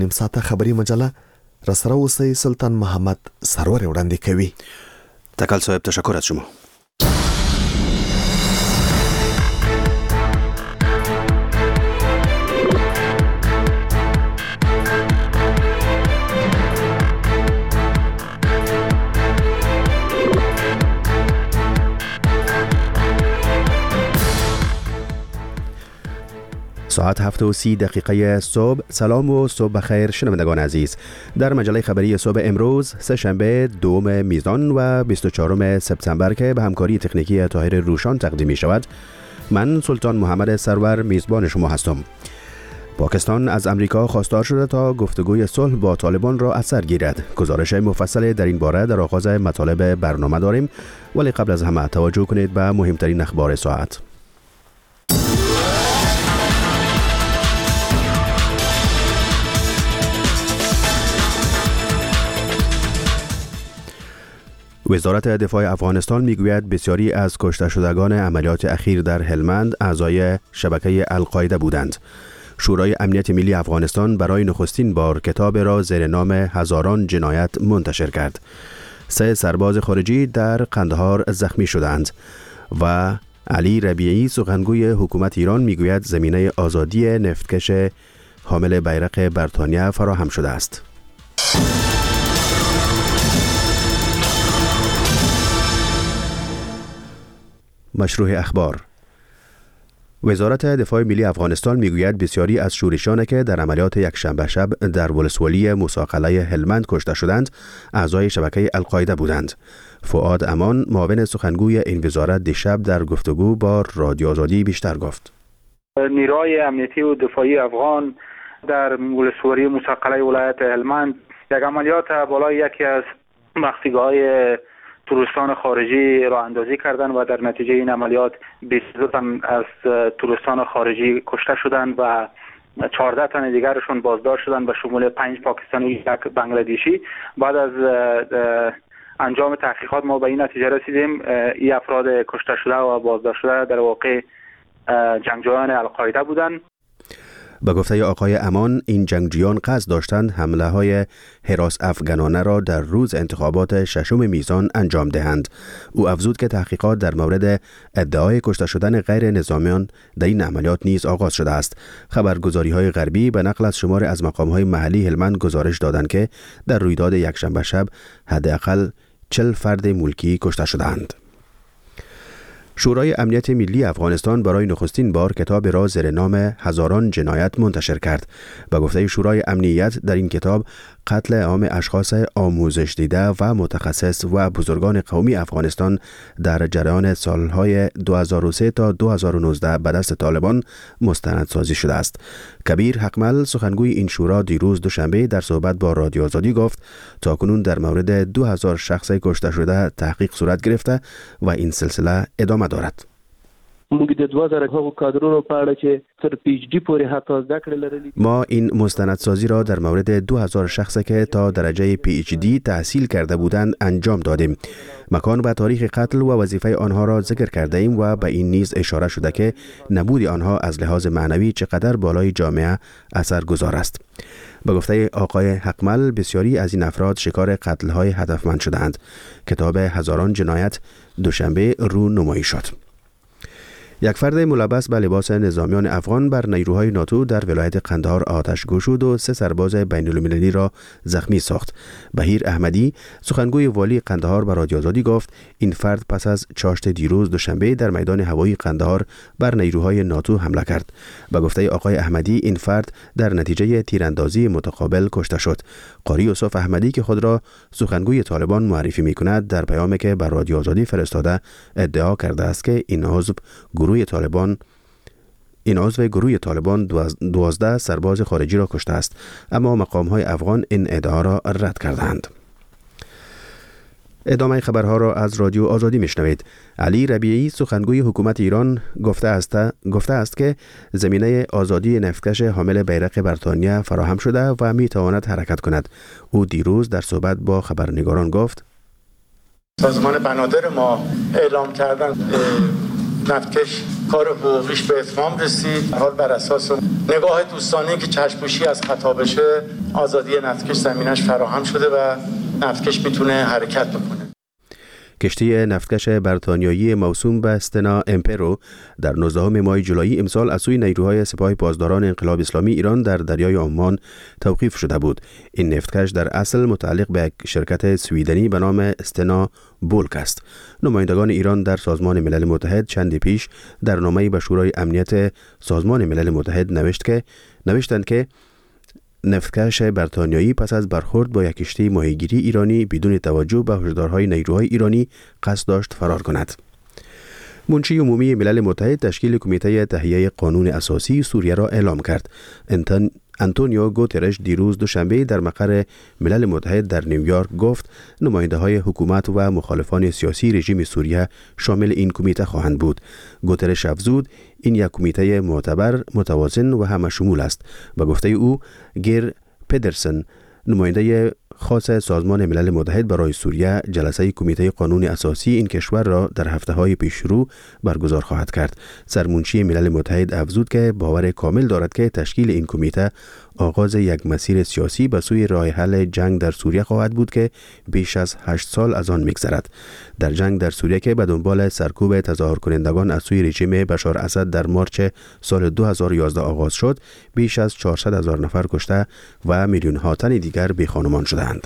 نیم ساعته خبری مجله رسره اوسئ. سلطان محمد سرور وړاندې کوي. تکل صاحب تشکر از شما. ساعت 7:30 صبح. سلام و صبح بخیر شنوندگان عزیز. در مجله خبری صبح امروز سه‌شنبه 2 میزان و 24 سپتامبر که به همکاری تکنیکی طاهر روشان تقدیم می شود، من سلطان محمد سرور میزبان شما هستم. پاکستان از امریکا خواستار شده تا گفتگوی صلح با طالبان را از سر گیرد. گزارش مفصل در این باره در آغاز مطالب برنامه داریم، ولی قبل از همه توجه کنید به مهمترین اخبار ساعت. وزارت دفاع افغانستان میگوید بسیاری از کشته شدگان عملیات اخیر در هلمند اعضای شبکه القاعده بودند. شورای امنیت ملی افغانستان برای نخستین بار کتاب را زیر نام هزاران جنایت منتشر کرد. 3 سرباز خارجی در قندهار زخمی شدند و علی ربیعی سخنگوی حکومت ایران میگوید زمینه آزادی نفتکش حامل بیرق بریتانیا فراهم شده است. مشروع اخبار. وزارت دفاع ملی افغانستان میگوید بسیاری از شورشان که در عملیات یکشنبه شب در ولسوالی موسی هلمند کشته شدند اعضای شبکه القاعده بودند. فؤاد امان معاون سخنگوی این وزارت دیشب در گفتگو با رادیو آزادی بیشتر گفت. نیروهای امنیتی و دفاعی افغان در ولسوالی موسی ولایت هلمند یک عملیات بالای یکی از مخفیگاه‌های تروریستان خارجی راه اندازی کردند و در نتیجه این عملیات 22 تن از تروریستان خارجی کشته شدند و 14 تن دیگرشون بازداشت شدند به شمول 5 پاکستانی و 1 بنگلادیشی. بعد از انجام تحقیقات ما به این نتیجه رسیدیم این افراد کشته شده و بازداشت شده در واقع جنگجویان القاعده بودند. به گفته آقای امان این جنگجویان قصد داشتند حمله های هراس افغانانه را در روز انتخابات 6 میزان انجام دهند. او افزود که تحقیقات در مورد ادعای کشته شدن غیر نظامیان در این عملیات نیز آغاز شده است. خبرگزاری های غربی به نقل از شمار از مقام های محلی هلمند گزارش دادند که در رویداد یکشنبه شب حداقل 40 فرد ملکی کشته شدند. شورای امنیت ملی افغانستان برای نخستین بار کتاب را زیر نام هزاران جنایت منتشر کرد. به گفته شورای امنیت در این کتاب قتل عام اشخاص آموزش دیده و متخصص و بزرگان قومی افغانستان در جریان سالهای 2003 تا 2019 به دست طالبان مستندسازی شده است. کبیر حقمل سخنگوی این شورا دیروز دوشنبه در صحبت با رادیو آزادی گفت تاکنون در مورد 2000 شخص کشته شده تحقیق صورت گرفته و این سلسله ادامه دارد. ما این مستندسازی را در مورد 2000 شخص که تا درجه PhD تحصیل کرده بودند انجام دادیم. مکان و تاریخ قتل و وظیفه آنها را ذکر کرده ایم و به این نیز اشاره شده که نبود آنها از لحاظ معنوی چقدر بالای جامعه اثرگذار است. به گفته آقای حقمل بسیاری از این افراد شکار قتل‌های هدفمند شدند. کتاب هزاران جنایت دوشنبه رونمایی شد. یک فرد ملبس به لباس نظامیان افغان بر نیروهای ناتو در ولایت قندهار آتش گشود و 3 سرباز بین المللی را زخمی ساخت. بهیر احمدی سخنگوی والی قندهار به رادیو آزادی گفت این فرد پس از چاشت دیروز دوشنبه در میدان هوایی قندهار بر نیروهای ناتو حمله کرد. به گفته آقای احمدی این فرد در نتیجه تیراندازی متقابل کشته شد. قاری یوسف احمدی که خود را سخنگوی طالبان معرفی می‌کند در پیامی که بر رادیو آزادی فرستاده ادعا کرده است که این عضو گروه طالبان 12 سرباز خارجی را کشته است، اما مقام‌های افغان این ادعا را رد کردند. ادامه خبرها را از رادیو آزادی میشنوید. علی ربیعی سخنگوی حکومت ایران گفته است که زمینه آزادی نفتکش حامل بیرق بریتانیا فراهم شده و میتواند حرکت کند. او دیروز در صحبت با خبرنگاران گفت سازمان بنادر ما اعلام کردن نفتکش کار حقوقیش به اتمام رسید. حال بر اساس نگاه دوستانه که چشم‌پوشی از خطا بشه، آزادی نفتکش زمینش فراهم شده و نفتکش میتونه حرکت بکنه. کشتی نفتکش بریتانیایی موسوم به استنا امپرو در 19 ماه جولای امسال از سوی نیروهای سپاه پاسداران انقلاب اسلامی ایران در دریای عمان توقیف شده بود. این نفتکش در اصل متعلق به یک شرکت سویدنی به نام استنا بولک است. نمایندگان ایران در سازمان ملل متحد چندی پیش در نامه‌ای به شورای امنیت سازمان ملل متحد نوشتند که نفتکش بریتانیایی پس از برخورد با یک کشتی ماهیگیری ایرانی بدون توجه به هشدارهای نیروهای ایرانی قصد داشت فرار کند. منشی عمومی ملل متحد تشکیل کمیته تهیه قانون اساسی سوریه را اعلام کرد. آنتونیو گوترش دیروز دوشنبه در مقر ملل متحد در نیویورک گفت نماینده های حکومت و مخالفان سیاسی رژیم سوریه شامل این کمیته خواهند بود. گوترش افزود این یک کمیته معتبر، متوازن و همه شمول است. به گفته او، گیر پدرسن نماینده خاص سازمان ملل متحد برای سوریه جلسه کمیته قانون اساسی این کشور را در هفته‌های پیشرو برگزار خواهد کرد. سرمنشی ملل متحد افزود که باور کامل دارد که تشکیل این کمیته آغاز یک مسیر سیاسی به سوی راه حل جنگ در سوریه خواهد بود که بیش از 8 سال از آن می‌گذرد. در جنگ در سوریه که به دنبال سرکوب تظاهر کنندگان از سوی رژیم بشار اسد در مارچ سال 2011 آغاز شد، بیش از 400,000 نفر کشته و میلیون‌ها تن دیگر بی‌خانمان شدند.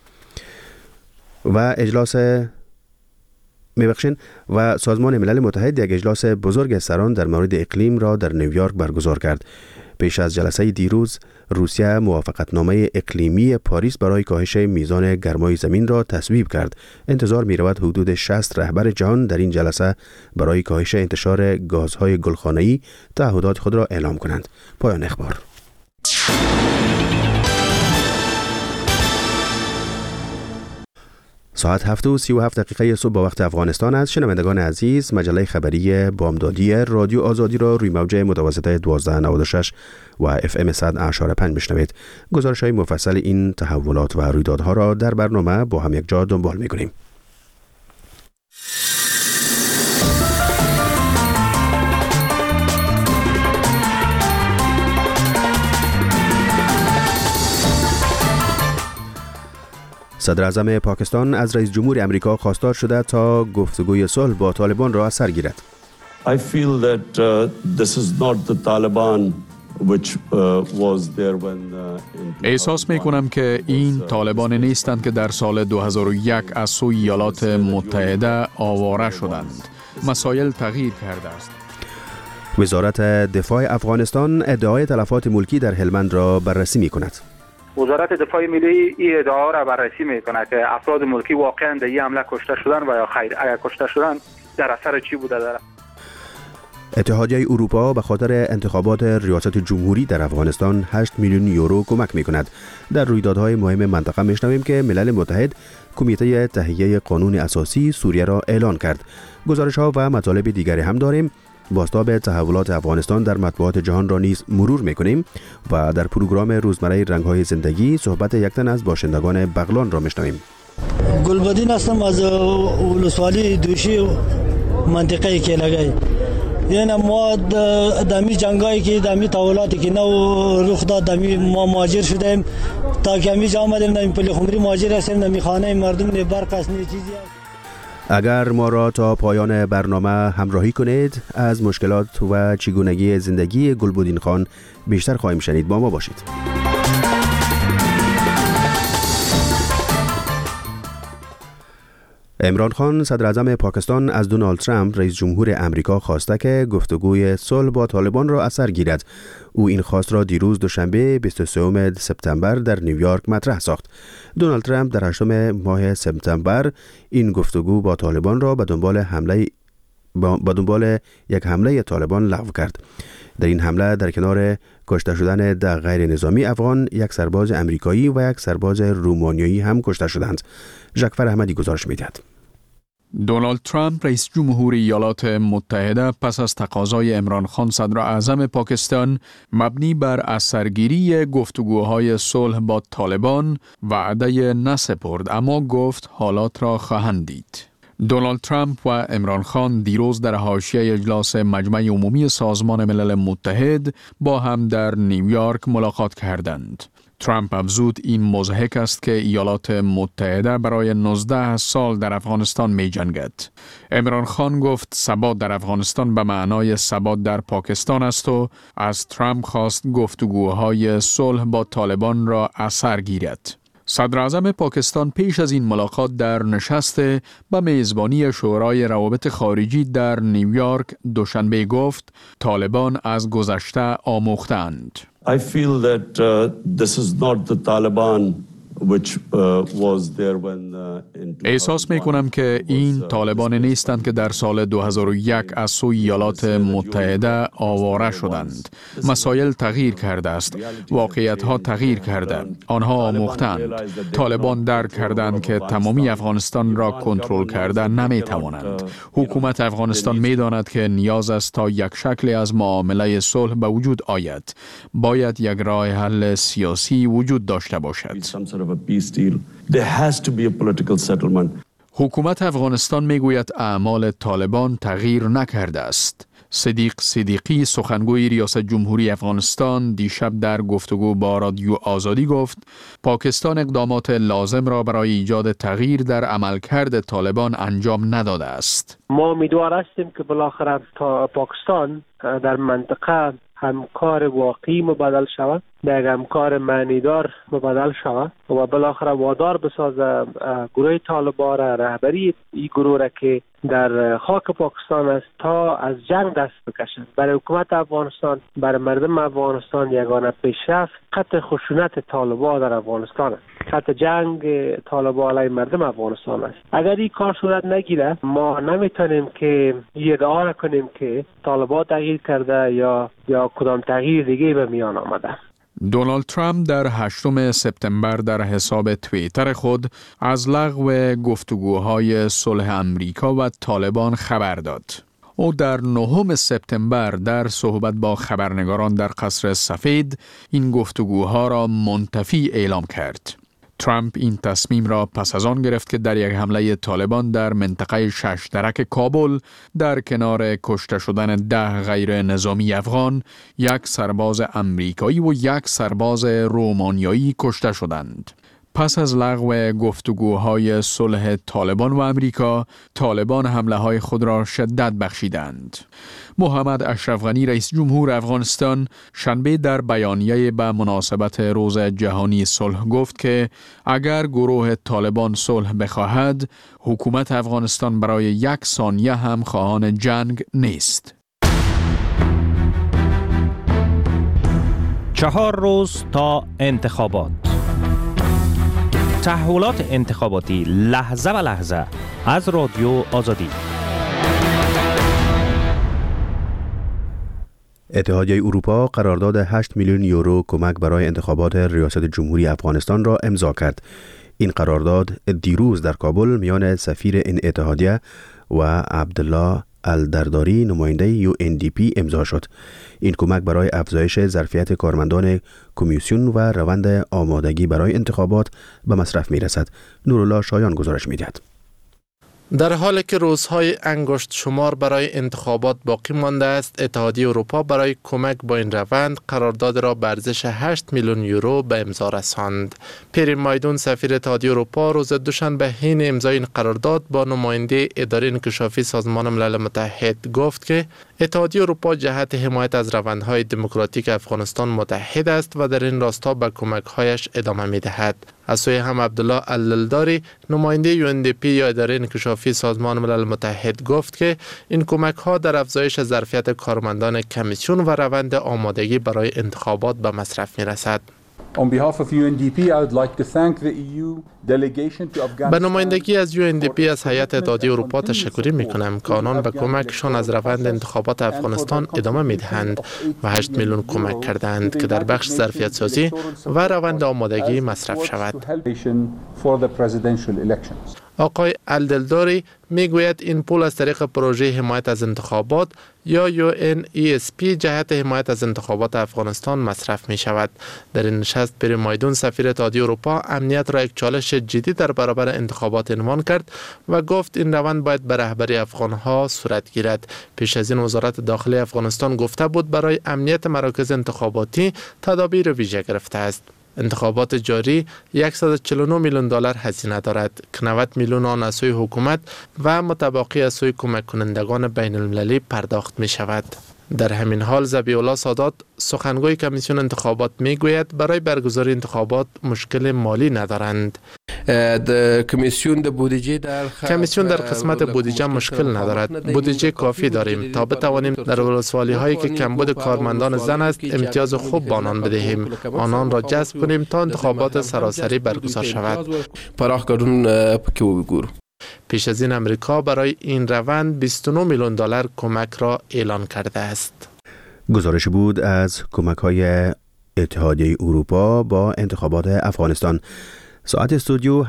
و سازمان ملل متحد یک اجلاس بزرگ سران در مورد اقلیم را در نیویورک برگزار کرد. پیش از جلسه دیروز، روسیه موافقتنامه اقلیمی پاریس برای کاهش میزان گرمای زمین را تصویب کرد. انتظار می رود حدود 60 رهبر جهان در این جلسه برای کاهش انتشار گازهای گلخانه‌ای تعهدات خود را اعلام کنند. پایان اخبار. ساعت 7:37 صبح با وقت افغانستان است. شنوندگان عزیز، مجله خبری بامدادی رادیو آزادی را روی موج متوسط 1296 و FM 100.5 بشنوید. گزارش‌های مفصل این تحولات و رویدادها را در برنامه با هم یک جا دنبال می‌کنیم. صدر اعظم پاکستان از رئیس جمهور امریکا خواستار شده تا گفتگوی صلح با طالبان را از سر گیرد. I feel that this is not the Taliban which was there when احساس می کنم که این طالبان نیستند که در سال 2001 از سوی ایالات متحده آواره شدند. مسائل تغییر کرده است. وزارت دفاع افغانستان ادعای تلفات ملکی در هلمند را بررسی می کند. وزارت دفاع ملی این ادعا را بررسی میکنه که افراد ملکی واقعا در این حمله کشته شدن و یا خیر اگر کشته شدن در اثر چی بوده داره. اتحادیه اروپا به خاطر انتخابات ریاست جمهوری در افغانستان 8 میلیون یورو کمک میکند. در رویدادهای مهم منطقه میشنویم که ملل متحد کمیته تهیه قانون اساسی سوریه را اعلان کرد. گزارش‌ها و مطالب دیگری هم داریم. بازتاب تحولات افغانستان در مطبوعات جهان را نیز مرور میکنیم و در پروگرام روزمره رنگ‌های زندگی صحبت یک تن از باشندگان بغلان را میشنویم. گلبدین هستم از ولسوالی دوشی منطقه کلگی. یعنی ما دمی جنگایی که دمی تحولاتی که نو رخ داد دمی ما مهاجر شدیم تا که همی جا آمدیم دمی پلی خمری مهاجر هستیم دمی خانه مردم نه برق است نه چیزی است. اگر ما را تا پایان برنامه همراهی کنید از مشکلات و چگونگی زندگی گلبدین خان بیشتر خواهیم شنید. با ما باشید. عمران خان صدر اعظم پاکستان از دونالد ترامپ رئیس جمهور امریکا خواسته که گفتگوی صلح با طالبان را از سر گیرد. او این خواست را دیروز دوشنبه 23 سپتامبر در نیویورک مطرح ساخت. دونالد ترامپ در 8 ماه سپتامبر این گفتگو با طالبان را به دنبال یک حمله طالبان لغو کرد. در این حمله در کنار کشته شدن 10 غیر نظامی افغان، یک سرباز امریکایی و یک سرباز رومانیایی هم کشته شدند. ژاکفر احمدی گزارش می‌دهد. دونالد ترامپ رئیس جمهور ایالات متحده پس از تقاضای عمران خان صدر اعظم پاکستان مبنی بر از سرگیری گفتگوهای صلح با طالبان وعده نسپرد، اما گفت حالات را خواهند دید. دونالد ترامپ و عمران خان دیروز در حاشیه اجلاس مجمع عمومی سازمان ملل متحد با هم در نیویورک ملاقات کردند. ترامپ افزود این مضحک است که ایالات متحده برای 19 سال در افغانستان می جنگد. عمران خان گفت ثبات در افغانستان به معنای ثبات در پاکستان است و از ترامپ خواست گفتگوهای صلح با طالبان را اثر گیرد. صدر اعظم پاکستان پیش از این ملاقات در نشست به میزبانی شورای روابط خارجی در نیویورک دوشنبه گفت طالبان از گذشته آموختند. I feel that this is not the Taliban which was there when احساس می کنم که این طالبان نیستند که در سال 2001 از سوی ایالات متحده آواره شدند. مسائل تغییر کرده است. واقعیت ها تغییر کرده. آنها آموختند. طالبان درک کردند که تمامی افغانستان را کنترل کرده نمی توانند. حکومت افغانستان می داند که نیاز است تا یک شکل از معامله صلح به وجود آید. باید یک راه حل سیاسی وجود داشته باشد. There has to be a political settlement. حکومت افغانستان میگوید اعمال طالبان تغییر نکرده است. صدیق صدیقی سخنگوی ریاست جمهوری افغانستان دیشب در گفتگو با رادیو آزادی گفت پاکستان اقدامات لازم را برای ایجاد تغییر در عملکرد طالبان انجام نداده است. ما امیدوار هستیم که بالاخره پاکستان در منطقه همکار واقعی مبادل شود، به یک همکار معنیدار مبادل شود و بالاخره وادار بسازه گروه طالبان را، رهبری این گروه را که در خاک پاکستان است تا از جنگ دست بکشند. برای حکومت افغانستان، برای مردم افغانستان یگانه پیشرفت قطع خشونت طالبان در افغانستان است. قطع جنگ طالبان علیه مردم افغانستان است. اگر این کار صورت نگیره ما نمیتونیم که ادعا کنیم که طالبان تغییر کرده یا کدام تغییر دیگه به میان آمده. دونالد ترامپ در 8 سپتامبر در حساب توییتر خود از لغو گفتگوهای صلح امریکا و طالبان خبر داد. او در 9 سپتامبر در صحبت با خبرنگاران در قصر سفید این گفتگوها را منتفی اعلام کرد. ترامپ این تصمیم را پس از آن گرفت که در یک حمله طالبان در منطقه ششدرک کابل در کنار کشته شدن 10 غیر نظامی افغان، 1 سرباز امریکایی و 1 سرباز رومانیایی کشته شدند. پس از لغو گفتگوهای صلح طالبان و امریکا، طالبان حمله‌های خود را شدت بخشیدند. محمد اشرف غنی رئیس جمهور افغانستان شنبه در بیانیه به مناسبت روز جهانی صلح گفت که اگر گروه طالبان صلح بخواهد، حکومت افغانستان برای 1 ثانیه هم خواهان جنگ نیست. 4 روز تا انتخابات. تحولات انتخاباتی لحظه به لحظه از رادیو آزادی. اتحادیه اروپا قرارداد 8 میلیون یورو کمک برای انتخابات ریاست جمهوری افغانستان را امضا کرد. این قرارداد دیروز در کابل میان سفیر این اتحادیه و عبدالله الدرداری نماینده UNDP امضا شد. این کمک برای افزایش ظرفیت کارمندان کمیسیون و روند آمادگی برای انتخابات به مصرف می‌رسد. نورالله شایان گزارش می‌دهد. در حالی که روزهای انگشت شمار برای انتخابات باقی مانده است، اتحادیه اروپا برای کمک با این روند قرارداد را به ارزش 8 میلیون یورو به امضا رساند. پیرین مایدون سفیر اتحادیه اروپا روز دوشنبه حین امضای این قرارداد با نماینده اداره انکشافی سازمان ملل متحد گفت که اتحادیه اروپا جهت حمایت از روندهای دموکراتیک افغانستان متحد است و در این راستا به کمک‌هایش ادامه می‌دهد. از سوی هم عبدالله الدرداری نماینده UNDP یا اداره انکشافی سازمان ملل متحد گفت که این کمک‌ها در افزایش ظرفیت کارمندان کمیسیون و روند آمادگی برای انتخابات به مصرف می‌رسد. به نمایندگی از UNDP از هیئت اتحادیه اروپا تشکر می‌کنم که آنان به کمکشان از روند انتخابات افغانستان ادامه می‌دهند و 8 میلیون کمک کردند که در بخش ظرفیت سازی و روند آمادگی مصرف شود. آقای الدرداری میگوید این پول از طریق پروژه حمایت از انتخابات یا UNESP جهت حمایت از انتخابات افغانستان مصرف می شود. در این نشست هست پیر مایدون سفیر اتحادیه اروپا امنیت را یک چالش جدی در برابر انتخابات عنوان کرد و گفت این روند باید به رهبری افغانها صورت گیرد. پیش از این وزارت داخلی افغانستان گفته بود برای امنیت مراکز انتخاباتی تدابیر ویژه گرفته است. انتخابات جاری 149 میلیون دلار هزینه دارد که 90 میلیون آن از سوی حکومت و متبقی از سوی کمک کنندگان بین المللی پرداخت می شود. در همین حال ذبیح الله سادات سخنگوی کمیسیون انتخابات می گوید برای برگزاری انتخابات مشکل مالی ندارند. کمیسیون در قسمت بودجه مشکل ندارد. بودجه کافی داریم تا بتوانیم در ولسوالی هایی که کمبود کارمندان زن است امتیاز خوب به آنان بدهیم، آنان را جذب کنیم تا انتخابات سراسری برگزار شود. پیش از این امریکا برای این روند 29 میلیون دلار کمک را اعلان کرده است. گزارش بود از کمک‌های اتحادیه اروپا با انتخابات افغانستان. ساعت استودیو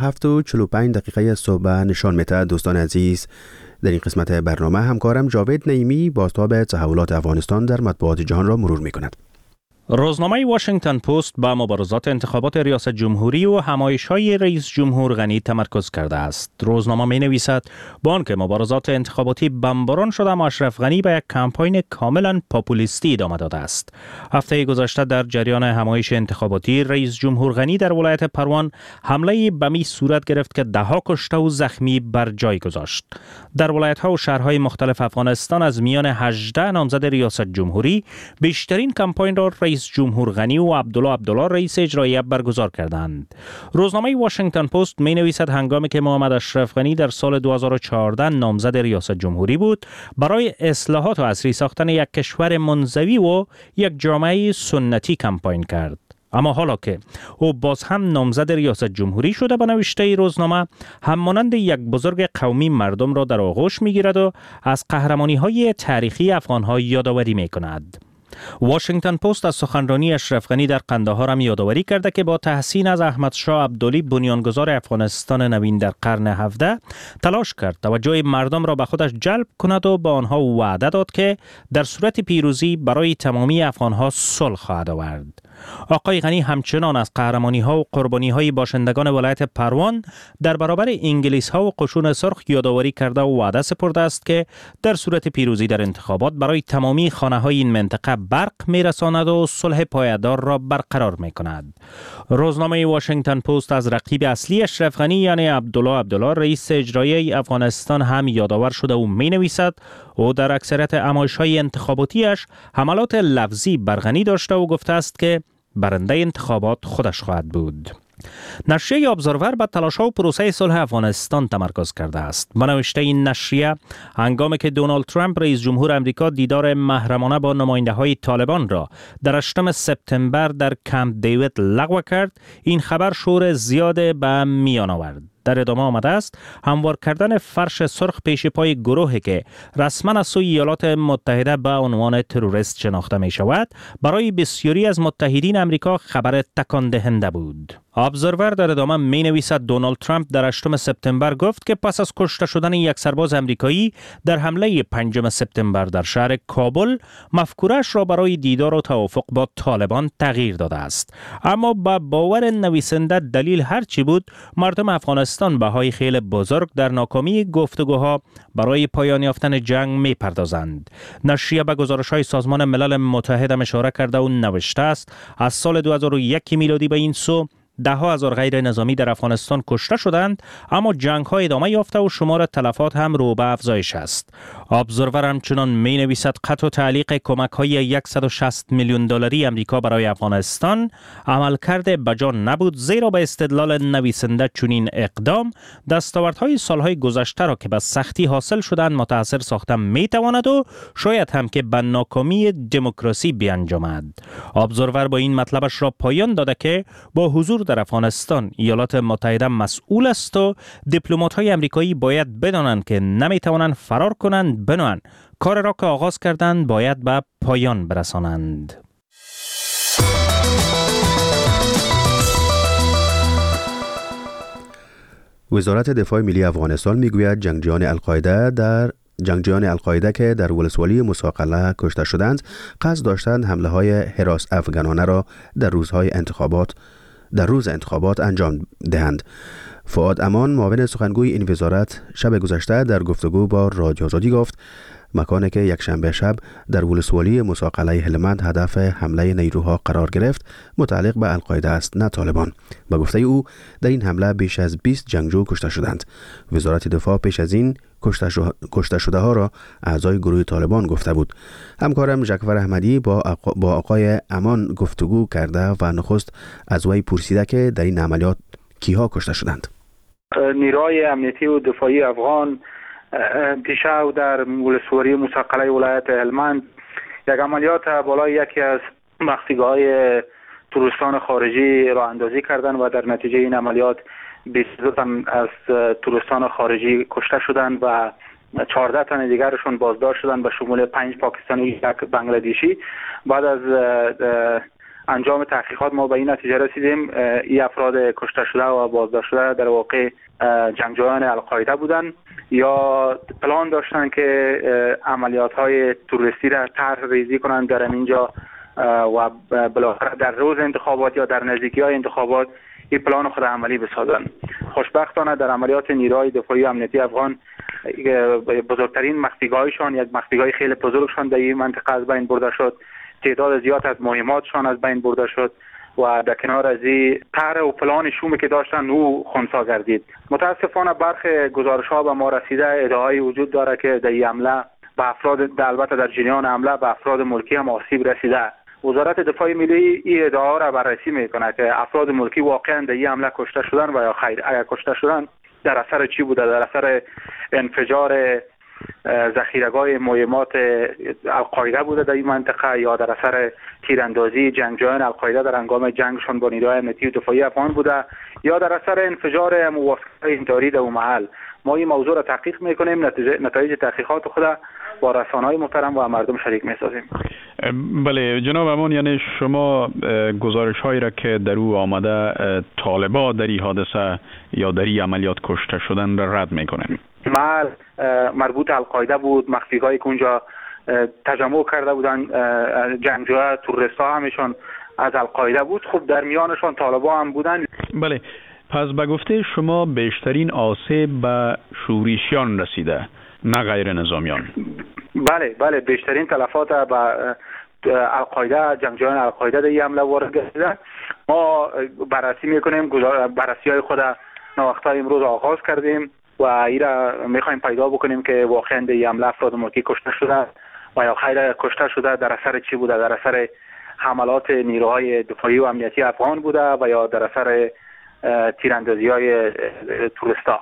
7:45 صبح نشان می‌دهد. دوستان عزیز، در این قسمت برنامه همکارم جاوید نعیمی بازتاب تحولات افغانستان در مطبوعات جهان را مرور می‌کند. روزنامه واشنگتن پست با مبارزات انتخابات ریاست جمهوری و همایش‌های رئیس جمهور غنی تمرکز کرده است. روزنامه می‌نویسد با آنکه مبارزات انتخاباتی بمباران شده، اما اشرف غنی به یک کمپاین کاملا پاپولیستی ادامه داده است. هفته گذشته در جریان همایش انتخاباتی رئیس جمهور غنی در ولایت پروان حمله بمی صورت گرفت که 10 کشته و زخمی بر جای گذاشت. در ولایت‌ها و شهرهای مختلف افغانستان از میان 18 نامزد ریاست جمهوری بیشترین کمپاین را رئیس جمهور غنی و عبدالله رئیس اجرایی برگزار کردند. روزنامه واشنگتن پست می نویسد هنگامی که محمد اشرف غنی در سال 2014 نامزد ریاست جمهوری بود، برای اصلاحات و عصری ساختن یک کشور منزوی و یک جامعه سنتی کمپاین کرد. اما حالا که او باز هم نامزد ریاست جمهوری شده، به نوشته روزنامه همانند یک بزرگ قومی مردم را در آغوش می گیرد و از قهرمانی های تاریخی افغان‌ها یادآوری می کند. واشنگتن پست از سخنرانی اشرف غنی در قندهار هم یادآوری کرده که با تحسین از احمد شاه عبدلی بنیانگذار افغانستان نوین در قرن 17 تلاش کرد توجه مردم را به خودش جلب کند و به آنها وعده داد که در صورت پیروزی برای تمامی افغانها صلح خواهد آورد. آقای غنی همچنان از قهرمانی‌ها و قربانی‌های باشندگان ولایت پروان در برابر انگلیس‌ها و قشون سرخ یادآوری کرده و وعده سپرده است که در صورت پیروزی در انتخابات برای تمامی خانه‌های این منطقه برق می‌رساند و صلح پایدار را برقرار می‌کند. روزنامه واشنگتن پست از رقیب اصلی اشرف غنی یعنی عبدالله رئیس اجرایی افغانستان هم یادآور شده و می‌نویسد او در اکثریت همایش‌های انتخاباتیش حملات لفظی بر غنی داشته و گفته است که برنده انتخابات خودش خواهد بود. نشریه ابزرور به تلاش‌ها و پروسه صلح افغانستان تمرکز کرده است. به نوشته این نشریه هنگامی که دونالد ترامپ رئیس جمهور آمریکا دیدار محرمانه با نماینده‌های طالبان را در 8 سپتامبر در کمپ دیوید لغو کرد، این خبر شور زیاد به میان آورد. در ادامه آمده است هموار کردن فرش سرخ پیش پای گروهی که رسما از سوی ایالات متحده به عنوان تروریست شناخته می شود برای بسیاری از متحدین امریکا خبر تکان دهنده بود. ابزرور در ادامه می نویسد دونالد ترامپ در 8 سپتامبر گفت که پس از کشته شدن یک سرباز امریکایی در حمله 5 سپتامبر در شهر کابل مفکورش را برای دیدار و توافق با طالبان تغییر داده است. اما با باور نویسنده دلیل هرچی بود، مردم افغانستان بهای خیلی بزرگ در ناکامی گفتگوها برای پایان یافتن جنگ می پردازند. نشریه به گزارش‌های سازمان ملل متحد اشاره کرده و نوشته است از سال 2001 میلادی به این سو 10,000 غیر نظامی در افغانستان کشته شدند، اما جنگ‌ها ادامه یافته و شمار تلفات هم رو به افزایش است. ابزرور همچنان می‌نویسد قطع و تعلیق کمک‌های 160 میلیون دلاری آمریکا برای افغانستان عملکرد بجا نبود، زیرا به استدلال نویسنده چنین اقدام دستاوردهای سالهای گذشته را که به سختی حاصل شدند متأثر ساخته می‌تواند و شاید هم که به ناکامی دموکراسی بیانجامد. ابزرور با این مطلبش را پایان داده که با حضور در افغانستان ایالات متحده مسئول است و دیپلمات‌های آمریکایی باید بدانند که نمی‌توانند فرار کنند، بنابراین کار را که آغاز کردند باید به پایان برسانند. وزارت دفاع ملی افغانستان میگوید جنگجویان القاعده در جنگجویان القاعده که در ولسوالی موسی کشته شدند قصد داشتند حمله های حراس افغانانه را در روز انتخابات انجام دهند. فؤاد امان معاون سخنگوی این وزارت شب گذشته در گفتگو با رادیو آزادی گفت مکانی که یک شنبه شب در ولسوالی موسی هلمند هدف حمله نیروها قرار گرفت متعلق به القاعده است نه طالبان. به گفته او در این حمله بیش از 20 جنگجو کشته شدند. وزارت دفاع پیش از این کشته شده ها را اعضای گروه طالبان گفته بود. همکارم جعفر احمدی با آقای امان گفتگو کرده و نخست از وی پرسیده که در این عملیات کیها کشته شدند. نیروهای امنیتی و دفاعی افغان دیشب در ولسوالی موسی ولایت هلمند یک عملیات بالای یکی از مخفیگاه‌های توریستان خارجی راه اندازی کردند و در نتیجه این عملیات 22 تن از توریستان خارجی کشته شدند و 14 تن دیگرشون بازداشت شدند به شمول 5 پاکستانی و 1 بنگلادیشی. بعد از انجام تحقیقات ما به این نتیجه رسیدیم این افراد کشته شده و بازداشت شده در واقع جنگجویان القاعده بودند یا پلان داشتن که عملیات های تروریستی را طرح ریزی کنند در اینجا و بالاخره در روز انتخابات یا در نزدیکی های انتخابات این پلان خود عملی بسازند. خوشبختانه در عملیات نیروهای دفاعی امنیتی افغان بزرگترین مخفیگاهشان، یک مخفیگاه خیلی بزرگشان در این منطقه از بین برده شد. تعداد زیاد از مهماتشان از بین برده شد و در کنار از این طرح و پلان شومی که داشتن او خنثی گردید. متاسفانه برخی گزارش‌ها به ما رسیده ادعایی وجود داره که در این حمله به افراد البته در جریان حمله به افراد ملکی هم آسیب رسیده. وزارت دفاع ملی این ادعا را بررسی میکنه که افراد ملکی واقعا در این حمله کشته شدن و یا خیر. اگر کشته شدن در اثر چی بوده؟ در اثر انفجار ذخیره‌گاه مهمات القاعده بوده در این منطقه یا در اثر تیراندازی جنگجویان القاعده در هنگام جنگشون با نیروهای امنیتی و دفاعی افغان بوده یا در اثر انفجار موافقه انتحاری در اون محل. ما این موضوع را تحقیق میکنیم، نتایج تحقیقات خود با رسانه‌های محترم و مردم شریک میسازیم. بله جناب امان، یعنی شما گزارش‌هایی را که در او آمده طالبان در این حادثه یا در این عملیات کشته شدن را رد میکنن؟ محل مربوط القاعده بود، مخفیگاهی که اونجا تجمع کرده بودن جنگجوها تروریست‌ها همشون از القاعده بود. خب در میانشون طالبان هم بودن. بله، پس به گفته شما بیشترین آسیب به شورشیان رسیده نه غیر نظامیان؟ بله بیشترین تلفات به القاعده، جنگجویان القاعده در این حمله وارد گردیده. ما بررسی میکنیم، بررسی‌های خود ناوقته امروز آغاز کردیم و این را میخوایم پیدا بکنیم که واقعا در این حمله افراد ملکی کشته شده و یا خیر کشته شده در اثر چی بوده؟ در اثر حملات نیروهای دفاعی و امنیتی افغان بوده و یا در اثر تیراندازی‌های توریستا.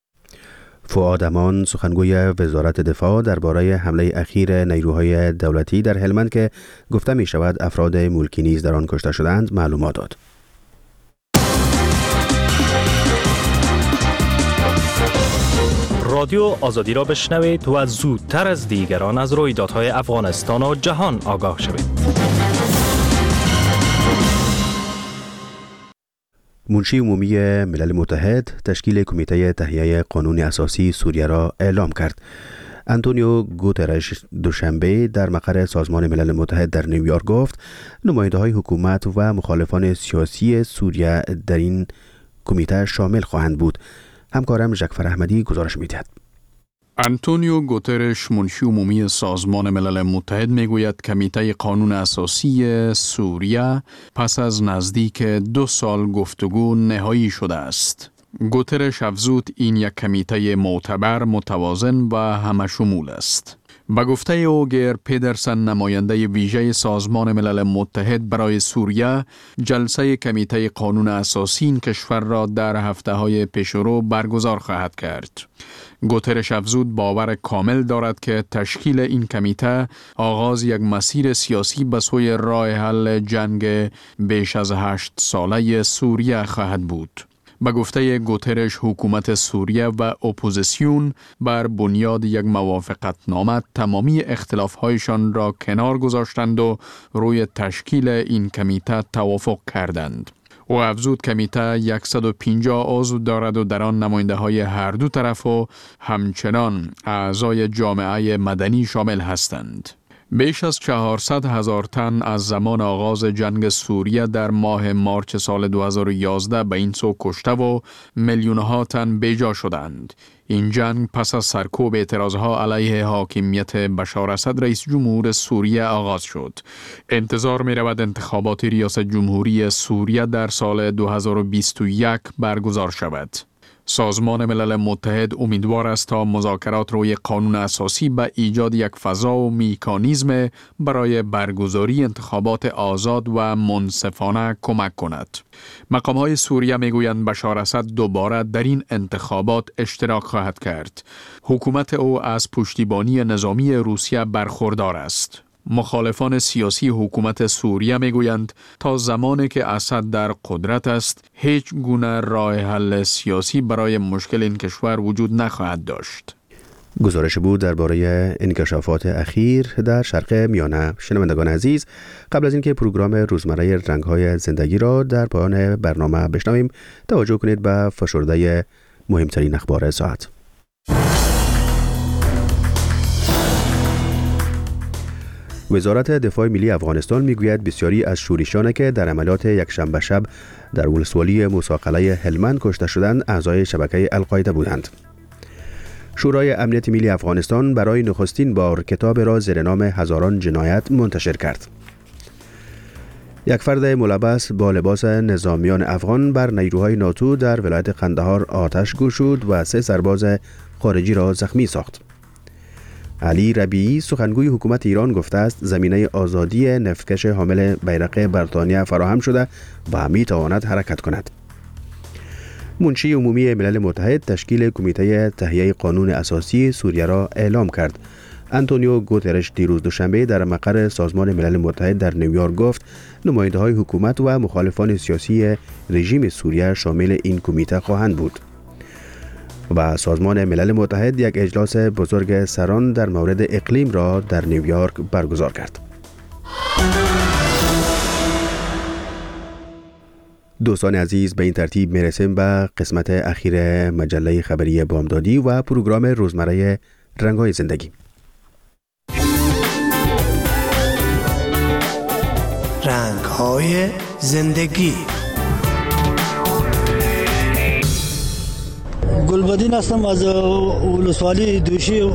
فؤاد امان سخنگوی وزارت دفاع درباره حمله اخیر نیروهای دولتی در هلمند که گفته می شود افراد ملکی نیز در آن کشته شدند معلومات داد. رادیو آزادی را بشنوید و زودتر از دیگران از رویدادهای افغانستان و جهان آگاه شوید. منشی عمومی ملل متحد تشکیل کمیته تهیه قانون اساسی سوریه را اعلام کرد. آنتونیو گوترش دوشنبه در مقر سازمان ملل متحد در نیویورک گفت نماینده‌های حکومت و مخالفان سیاسی سوریه در این کمیته شامل خواهند بود. همکارم جعفر احمدی گزارش می‌دهد. آنتونیو گوترش منشی عمومی سازمان ملل متحد میگوید کمیته قانون اساسی سوریه پس از نزدیک 2 سال گفتگو نهایی شده است. گوترش افزود این یک کمیته معتبر، متوازن و همشمول است. به گفته او گر پیدرسن نماینده ویژه سازمان ملل متحد برای سوریه جلسه کمیته قانون اساسی این کشور را در هفته‌های پیشرو برگزار خواهد کرد. گوترش افزود باور کامل دارد که تشکیل این کمیته آغاز یک مسیر سیاسی به سوی راه حل جنگ بیش از 8 ساله سوریه خواهد بود. به گفته گوترش حکومت سوریه و اپوزیسیون بر بنیاد یک موافقتنامه تمامی اختلاف‌هایشان را کنار گذاشتند و روی تشکیل این کمیته توافق کردند. او افزود کمیته 150 عضو دارد و در آن نماینده های هر دو طرف و همچنان اعضای جامعه مدنی شامل هستند. بیش از 400,000 تن از زمان آغاز جنگ سوریه در ماه مارچ سال 2011 به این سو کشته و میلیونها تن بیجا شدند. این جنگ پس از سرکوب اعتراضها علیه حاکمیت بشار اسد رئیس جمهور سوریه آغاز شد. انتظار می رود انتخابات ریاست جمهوری سوریه در سال 2021 برگزار شود. سازمان ملل متحد امیدوار است تا مذاکرات روی قانون اساسی به ایجاد یک فضا و میکانیزم برای برگزاری انتخابات آزاد و منصفانه کمک کند. مقام‌های سوریه میگویند بشار اسد دوباره در این انتخابات اشتراک خواهد کرد. حکومت او از پشتیبانی نظامی روسیه برخوردار است. مخالفان سیاسی حکومت سوریه میگویند تا زمانی که اسد در قدرت است هیچ گونه راه حل سیاسی برای مشکل این کشور وجود نخواهد داشت. گزارش بود درباره انکشافات اخیر در شرق میانه. شنوندگان عزیز، قبل از اینکه پروگرام روزمره رنگ‌های زندگی را در پایان برنامه بشنویم، توجه کنید به فشرده مهمترین اخبار ساعت. وزارت دفاع ملی افغانستان میگوید بسیاری از شورشیانی که در عملیات یکشنبه شب در ولسوالی موسی هلمند کشته شدند اعضای شبکه القاعده بودند. شورای امنیت ملی افغانستان برای نخستین بار کتاب را زیر نام هزاران جنایت منتشر کرد. یک فرد ملبس با لباس نظامیان افغان بر نیروهای ناتو در ولایت قندهار آتش گشود و 3 سرباز خارجی را زخمی ساخت. علی ربیعی سخنگوی حکومت ایران گفته است زمینه آزادی نفتکش حامل بیرق بریتانیا فراهم شده و می تواند حرکت کند. منشی عمومی ملل متحد تشکیل کمیته تهیه قانون اساسی سوریه را اعلام کرد. آنتونیو گوترش دیروز دوشنبه در مقر سازمان ملل متحد در نیویورک گفت نماینده‌های حکومت و مخالفان سیاسی رژیم سوریه شامل این کمیته خواهند بود. و سازمان ملل متحد یک اجلاس بزرگ سران در مورد اقلیم را در نیویورک برگزار کرد. دوستان عزیز، به این ترتیب میرسیم به قسمت اخیر مجله خبری بامدادی و پروگرام روزمره رنگ‌های زندگی. رنگ‌های زندگی. گلبدین هستم از ولسوالی دوشی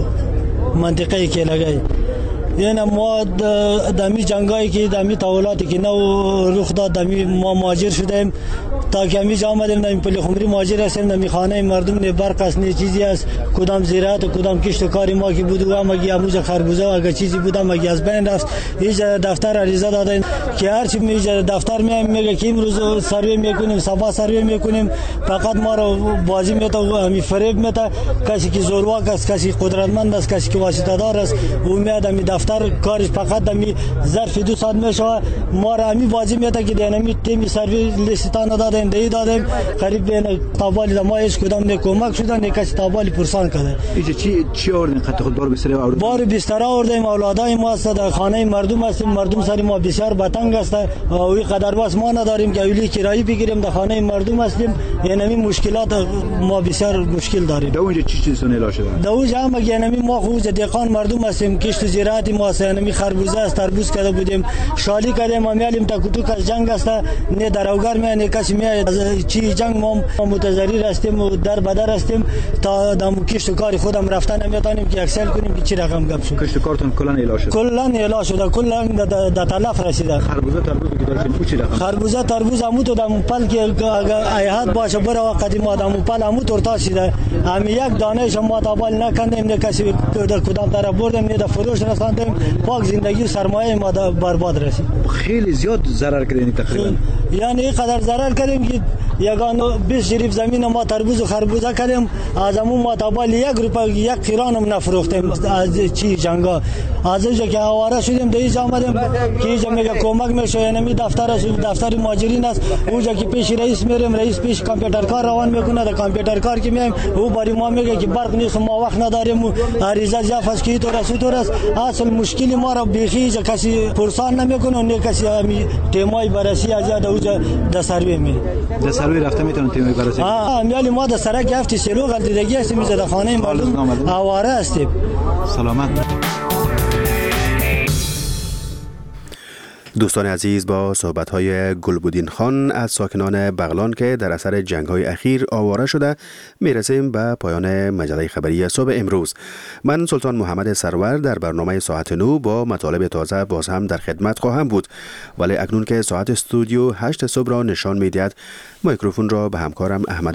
منطقه کلگای. یعنی ما دمی جنگایی که دمی تحولاتی که نو رخ داد دمی ما مهاجر شدیم تا که همی جا آمدیم دمی پلی خمری مهاجر هستیم دمی خانه مردم نه برق است نه چیزی است کدام زراعت و کدام کشت و کاری ما که بود و مگی اموز خربوزه و اگه چیزی بود مگی از بین رفت. هیچ دفتر عریضه دادن که هر چی میگه دفتر میگه که امروز سروی میکنیم صبح سروی میکنیم فقط ما رو بازی میته و همی فریب میته. کسی که زورواک است کسی قدرتمند است کسی که واسطه دار است و میاد همی دفتر کارش فقط دمی ظرف 2 ساعت میشه ما رو همی بازی میته که دینمی تیمی سروی لیستان دادن دی دادیم قریب بین تابالی ما هیچ کدام نه کمک شدن نه کسی تابالی پرسان کرده. چی آوردین خط خود بار بستر آوردین؟ بار بستر آوردیم اولادای ما است در خانه مردم هستیم مردم سری ما بسیار بتنگ است و این قدر بس ما نداریم که اولی کرایی بگیریم در خانه مردم هستیم. یعنی مشکلات ما بسیار مشکل داریم. در اونجا چی چیز سونه لاشه دارن؟ در اونجا هم یعنی ما خوز دهقان مردم هستیم کشت و زراعت ما است. یعنی خربوزه است تربوز کرده بودیم شالی کردیم ما میالیم تا کتو کس جنگ است نه دروگر می نه کسی می چی جنگ ما متضرر هستیم و در بدر هستیم تا دم کشت و کار خودم رفتن نمیتونیم که اکسل کنیم که چی رقم گپ شد. کشت کارتون کلا اعلام شد. کلا اعلام شده کلا در تلف رسیده. خربوزه تربوز که داریم چی رقم؟ خربوزه تربوز همو تو دم پل که ایهات باشه بره وقتی ما دم پل همو تورتا شده هم یک دانه شما تابال نکندیم نه کسی کدام طرف بردیم نه در فروش رساندیم پاک زندگی و سرمایه ما برباد رسید. خیلی زیاد ضرر کردین تقریبا. یعنی این قدر ضرر کردیم که یگان 20 جریب زمین ما تربوز و خربوزه کردیم از همون ما تابال 1 روپیه یک قیران هم نفروختیم از چی جنگا از اینجا که آواره شدیم در اینجا آمدیم که اینجا میگه کمک میشه. یعنی دفتر مهاجرین است اونجا که پیش رئیس میریم رئیس پیش کامپیوتر کار روان میکنه در کامپیوتر کار که میایم او باری ما میگه که برق نیست ما وقت نداریم عریضه جاف کی تو است اصل مشکلی ما را بیخی کسی پرسان نمیکنه نه کسی تیمای بررسی از یاد اوج کجا در سروی می در سروی رفته میتونن تیم بررسی میالی ما در سرک گفتی سلو غلطیدگی هستیم در خانه مردم آواره هستیم. سلامت. دوستان عزیز، با صحبت‌های گلبودین خان از ساکنان بغلان که در اثر جنگ‌های اخیر آواره شده میرسیم به پایان مجله خبری صبح امروز. من سلطان محمد سرور در برنامه ساعت 9 با مطالب تازه باز هم در خدمت خواهم بود، ولی اکنون که ساعت استودیو 8 صبح را نشان می‌دهد، میکروفون را به همکارم احمد